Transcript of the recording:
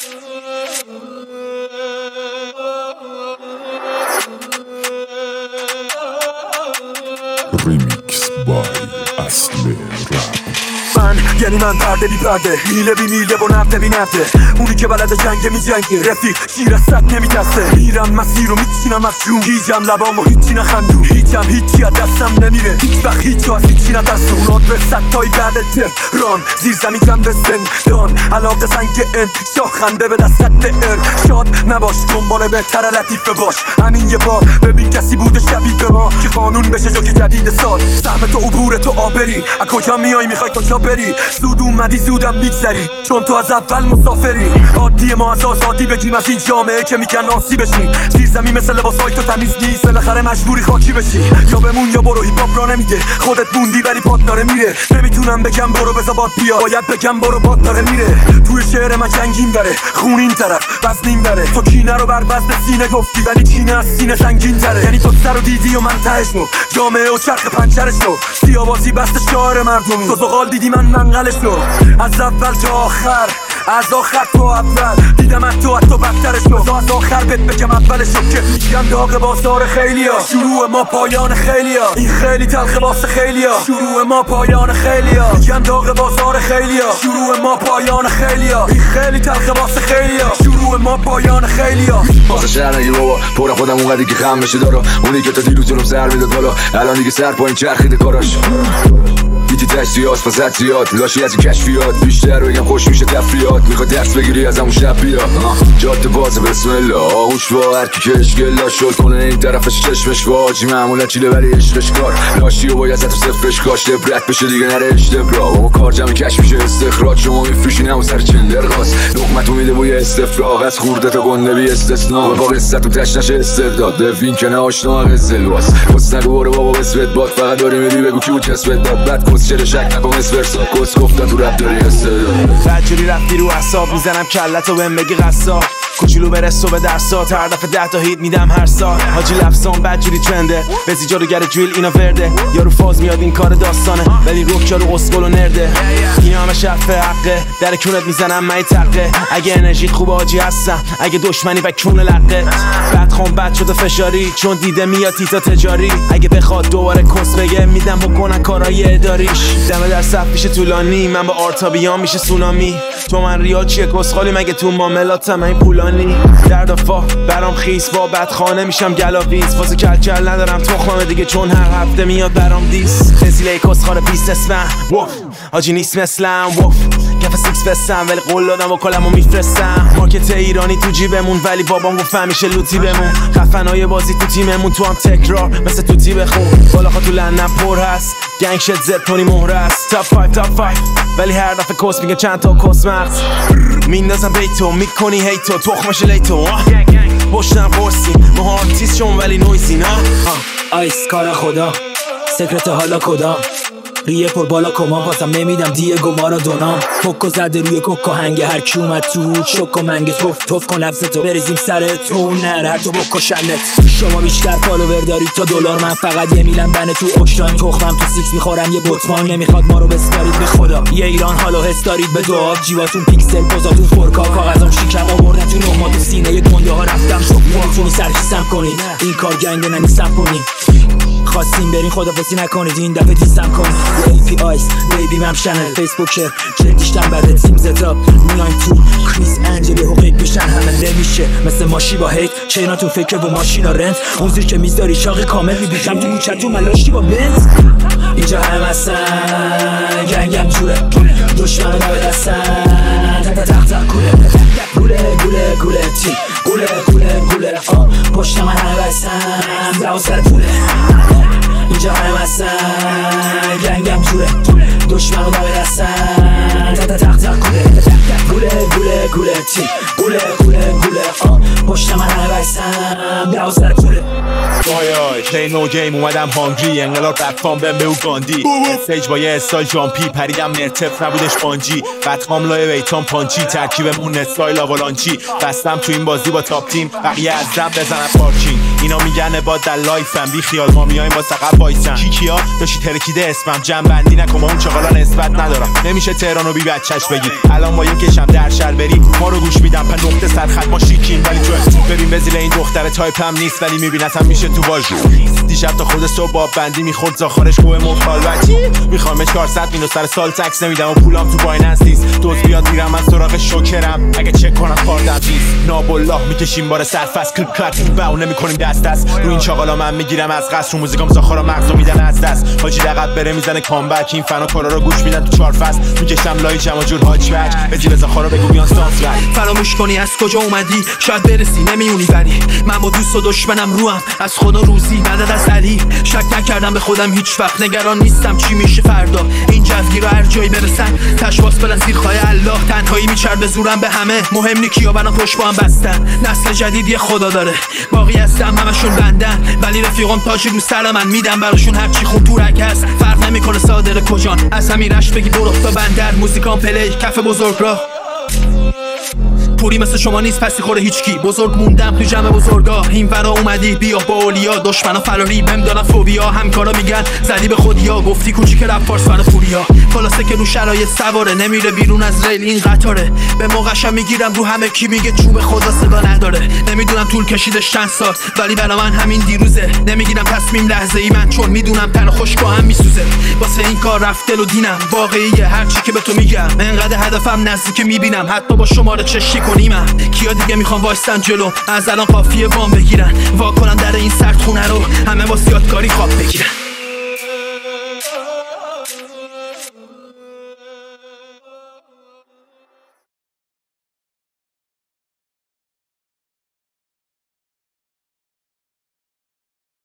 Remix by Asle Rap. یعنی من پرده بی پرده، میله بی میله و نفته بی نفته، اونی که بلده جنگه می جنگه، رفیق شیر از سد نمی تسته، میرم مسیر رو میچینم از جون، هیچم لبام و هیچی نخندون، هیچم هیچی از دستم نمیره، هیچ وقت هیچ جا از هیچی نترسون، اونات به صد تایی بعد تهران، زیر زمین کم به زندان، علاقه سنگ ان، شاه خنده به دست ار، شاد نباش دنبال بهتر لطیفه باش، همین یه بار ببین کسی بوده شبیه به ما، که قانون بشه جا که جدید سال، سهم تو عبور تو آبری، از کجا میای میخوای کجا بری، زود اومدی زودم میگذری، چون تو از اول مسافری، عادی ما از آزادی بگیم از این جامعه که میگن آسی بشیم، زیر زمین مثل لباسای تو تمیز نیست، بالاخره مجبوری خاکی بشی، یا بمون یا برو، هیپ هاپ را نمیده، خودت موندی ولی پات داره میره، نمیتونم بگم برو بذار باد بیا، باید بگم برو باد داره میره، توی شعر من جنگین داره، خون این طرف وزنین داره، تو کینه رو بر وزن سینه گفتی ولی کینه از سینه سنگین تره، یعنی تو سر رو دیدی و من تهش نو، جامعه و چرخ پنچرش نو، سیاوازی بست شعر مردمی، تو زغال دیدی من منقلش نو، از اول تا آخر، از آخر تا اول دیدم از تو بدترش نو، از آخر بهت بگم اولش رو که میگم داغ بازار خیلیا، شروع ما پایان خیلیا، این خیلی تلخ واسه خیلیا، شروع ما پایان خیلیا، میگم داغ بازار خیلیا، شروع ما پایان خیلیا، این خیلی تلخ واسه خیلیا، شروع ما پایان خیلیا، واسه شهر نگی بابا پر خودم اونقدی که خم بشه دارا، اونی که تا دیروز جلوم سر میداد بالا، الان دیگه سر پایین چرخیده کاراش، بیتی تشتیات فزد زیاد، لاشی از این کشفیات، بیشتر بگم خوش میشه تفریات، میخواد درس بگیری از همون شب بیا، جاده بازه بسم الله، آغوش با هرکی که اشکلا شد کنه این طرفش چشمش واجی، معمولا چیله ولی عشقش کار، لاشی و باید تو صفرش کاش لبرت بشه دیگه نره اشتبرا، اما کار جمعی کش میشه استخراج، شما میفروشین همون سر چندر خواست، لقمتو میده بوی استفراغ، از خورده تا گنده بی استثنا، با قصت و تشنش استرداد، بفین که نه آشنا قزل واس، کس نگو برو بابا بسوت باد، فقط داری میری بگو کی بود کسبت داد، بعد کس چرا شک نکن اسپرسا، کس گفتن تو رب داری استعداد، بدجوری رفتی رو اعصاب، میزنم کلتو بهم بگی قصاب، کوچولو برسو به درسات، هر دفعه 10 تا هیت میدم هر سال، حاجی لفظام بدجوری ترنده، بزی جادوگر جویل اینا ورده، یارو فاز میاد این کار داستانه، ولی روک یارو اسکل و نرده، این همه شرف حقه، در کونت میزنم من تقه، اگه انرژیت خوبه حاجی هستم، اگه دشمنی و کون لقه، بدخوام بد شده فشاری، چون دیده میاد تیتا تجاری، اگه بخواد دوباره کس بگه میدم بکنن کارای اداریش، دمه در صف میشه طولانی، من با آرتابیان میشه سونامی، تو من ریال چیه کسخالی مگه تو معاملاتم این پولانی، درد و فا برام خیس، با بدخانه میشم گلاویز، واسه کلکل ندارم تخمه دیگه، چون هر هفته میاد برام دیس، رزیله کسخار 20 اسفن وف حاجی نیست مثلم وف، کف سیکس بستم ولی قول دادم و کلمو میفرستم، مارکت ایرانی تو جیبمون ولی بابام گفت همیشه لوتی بمون، خفنای بازی تو تیممون تو هم تکرار مثل توتی بخون، بالاخا تو لندن پر هست، گنگ شد زد تونی مهره است، تاپ 5 ولی هر دفعه کس میگه چند تا کس مغز، میندازم بیتو میکنی هیتو تخمش لیتو، پشتم قرصیم ما آرتیست شون ولی نویسی نه، آیس کار خدا سکرت حالا کدام، ریه پر بالا کمان پاسم نمیدم دیگو مارادونام، پوکو زده روی کوکو هنگه، هر کی اومد تو شک و منگه، توف کن لفظ تو بریزیم سر تو، نره هر تو بکشنت، شما بیشتر فالوور دارید تا دلار، من فقط یه میلم بنه تو اوکراین، تخمم تو سیکس میخورم یه بوتمان، نمیخواد ما رو بسپارید به خدا، یه ایران حالا حس دارید به دعا، جیواتون پیکسل پوزاتون فورکا، کاغذام شیکم آوردن تو نهما، تو سینه گنده ها رفتم شو، نمیتونی سرکیسم کنید، این کار گنگه نمیسم کنید، خواستیم برین خدافظی نکنید، این دفعه دیستم کنید، AP آیس بیبی مم شنل، فیسبوکه جدیشتم بعد تیم زتا، میایم تو کریس انجلی حقیق بشن همه نمیشه، مثل ماشی با هیت چیناتون فکر و ماشینا رنت، اون زیر که میذاری شاقی کامل میبیشم تو موچتون ملاشی با بنز، اینجا هم هستن گنگم جوره، دشمن رو نوه دستن تخت گوله تی گوله پشت من همه بستن دو سر پوله، اینجا همه هستن گنگم جوره، دشمن رو نوه دستن تخت گوله تی گوله پشت من همه بستن دو سر پوله، وای پلی نو گیم اومدم هانگری، انقلاب رفتام بهم به او گاندی، استیج با یه استایل جامپی، پریدم مرتف نبودش بانجی، بدخام لای ویتام پانچی، ترکیبمون استایل آوالانچی، بستم تو این بازی با تاپ تیم، بقیه از زم بزنم پارکینگ، اینا میگن با در لایفم بی خیال ما میایم با سقف وایسن کیکیا داشتی ترکیده اسمم جمع بندی نکن ما اون چغالا نسبت ندارم نمیشه تهرانو بی بچهش بگی الان با کشم در شهر بری ما رو گوش میدم په نقطه سرخط ما شیکیم ولی جوست ببین بزیل این دختر تایپم نیست ولی میبینتم میشه تو واژو دیشب تا خود صبح باب بندی میخورد زاخارش گوه مخالبتی میخوام 400 مینو سر سال تکس نمیدم و پولام تو بایننس نیست دوز بیاد میرم از سراغ شوکرم اگه چک کنم کاردم نیست نابالله میکشیم بار سرفست کلپ کلپ باو نمیکنیم دست دست رو این چاقالا من میگیرم از قصر رو موزیکام زاخارا مغزو میدن از دست حاجی عقب بره میزنه کامبک این فنا کارا رو گوش میدن تو 4 فصل میکشم لای جمع جور هاج بک بزی به زاخارا بگو بیان سانس فراموش کنی از کجا اومدی شاید برسی نمیونی ولی من با دوست و دشمنم روام از خدا روزی مدد از علی شک نکردم به خودم هیچ وقت نگران نیستم چی میشه فردا این جوگیر رو هر جایی برسن تشواس برن زیر خواهی الله تنهایی میچرد به زورم به همه مهم نی کیا برام پشت با هم بستن نسل جدید یه خدا داره باقی هستم همشون بندن ولی رفیقم تاجی رو سر من میدم براشون هر چی خوب تورک هست فرق نمیکنه صادر کجان از همین رشت بگی برو تا بندر موزیکام پلی کف بزرگ راه پوری مثل شما نیست پسی خوره هیچکی بزرگ موندم تو جمع بزرگا این ورا اومدی بیا با اولیا دشمنا فراری بهم دارن فوبیا همکارا میگن زدی به خودیا گفتی کوچیک رپ فارس فن پوریا خلاصه که رو شرایط سواره نمیره بیرون از ریل این قطاره به موقعشم میگیرم رو همه کی میگه چوب خدا صدا نداره نمیدونم طول کشیدش چند سال ولی برا من همین دیروزه نمیگیرم تصمیم لحظه ای من چون میدونم تن خوشگاه هم میسوزه واسه این کار رفت دل و دینم واقعیه هر چی که به تو میگم انقدر هدفم نزدیک میبینم حتی با شماره چشی کنیمم کیا دیگه میخوان وایستن جلو از الان قافیه وام بگیرن وا کنن در این سرد خونه رو همه واسه یادگاری خواب بگیرن